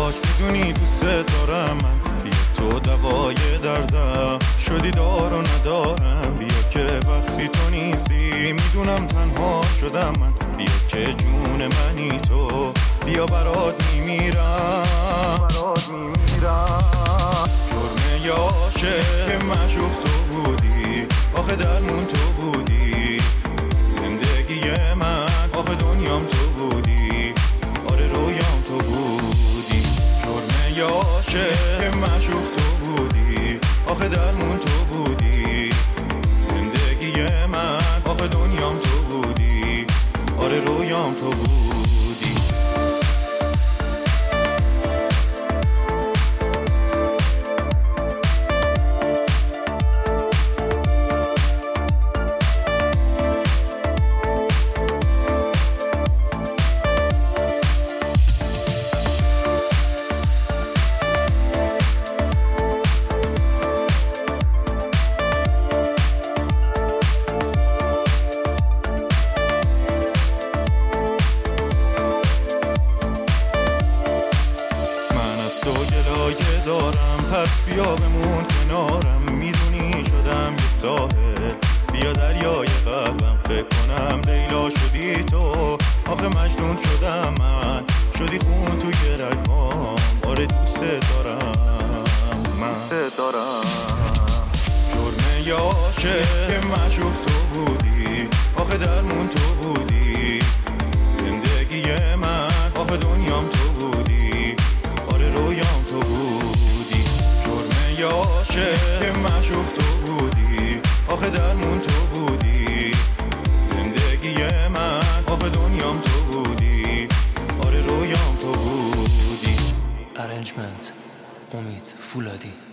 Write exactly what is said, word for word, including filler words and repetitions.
کاش بدونی دوست دارم من، بیا تو دوای دردم شدی دار و ندارم. بیا که وقتی تو نیستی میدونم تنها شدم من، بیا که جون منی تو، بیا برات میمیرم برات میمیرم. جرم یاشه که معشوق تو بودی، آخه درمون تو بودی، زندگی من آخه دنیام تو بودی، آره رویام تو بودی. جرم یاشه که معشوق تو بودی، آخه درمون تو بودی، زندگی من آخه دنیام تو بودی، آره رویام تو بودی. تو گلایه دارم، پس بیا بمون کنارم، میدونی شدم یه ساحل، بیا دریای قلبم، فکر کنم لیلا شدی تو، آخه مجنون شدم من، شدی خون توی رگام، آره دوست دارم من دارم. جرم یاشه که معشوق تو بودی، آخه درمون تو بودی، زندگی من آخه دنیام تو بودی، آره رویام تو بودی. جرم یاشه که معشوق تو بودی، آخه درمون تو بودی، زندگی من آخه دنیام تو بودی، آره رویام تو بودی. Arrangement امید فولادی.